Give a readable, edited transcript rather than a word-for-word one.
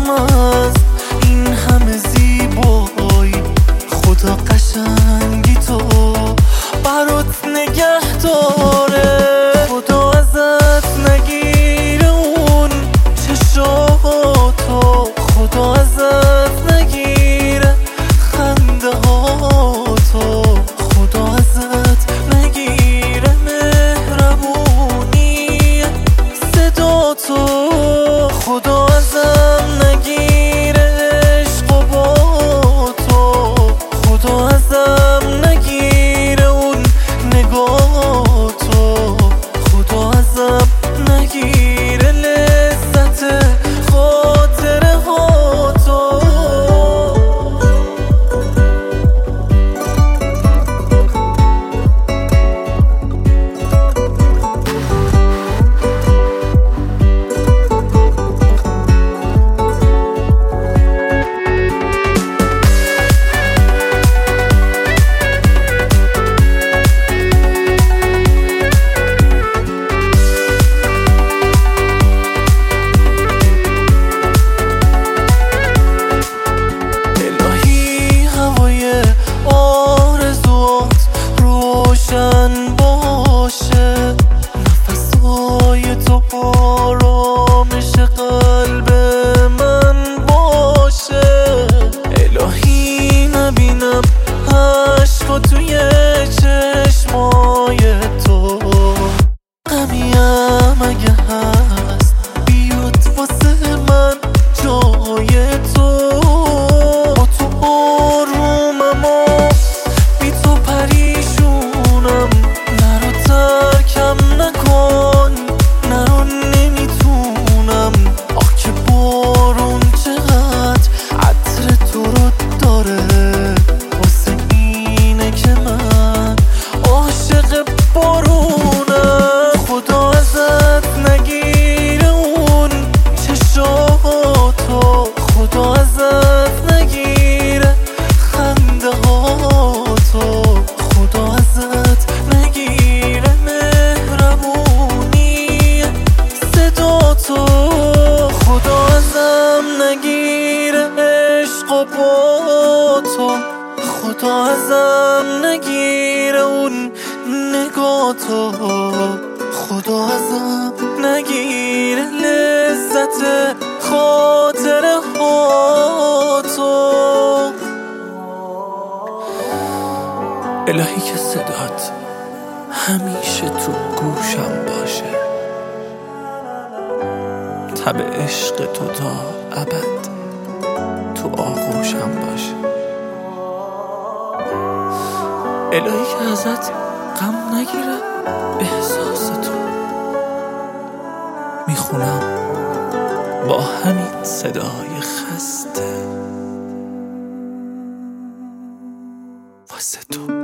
نمیخوام از این همه زیبایی، خدا قشنگی تو برات نگه داره. خدا ازت نگیره اون چشاتو، خدا ازت نگیره خنده هاتو، خدا ازت نگیره مهربونی صداتو، خدا ازم نگیره عشق و با تو، خدا ازم نگیره اون نگاتو، خدا ازم نگیره لذت خاطره هاتو. باشه نفسای تو آرامش قلب من باشه، الهی نبینم عشقا توی چشمای تو، غمیم اگه هست بیاد واسه من جای تو، با تو آرومم و بی تو پریشونم، نرو ترکم نکن، نرو نمیتونم، آخ که بارون چقدر عطر تو رو داره، واسه اینه که من عاشق بارونم. خدا ازت نگیره اون چشاتو، خدا ازت نگیره خنده هاتو، خدا ازت نگیره مهربونی صداتو، خدا ازم نگیره عشق و با تو، خدا ازم نگیره اون نگاتو، خدا ازم نگیره لذت خاطره هاتو. الهی که صدات همیشه تو گوشم باشه، تب عشق تو تا ابد تو آغوشم باشه، الهی که ازت غم نگیره احساس تو، میخونم با همین صدای خسته واسه تو.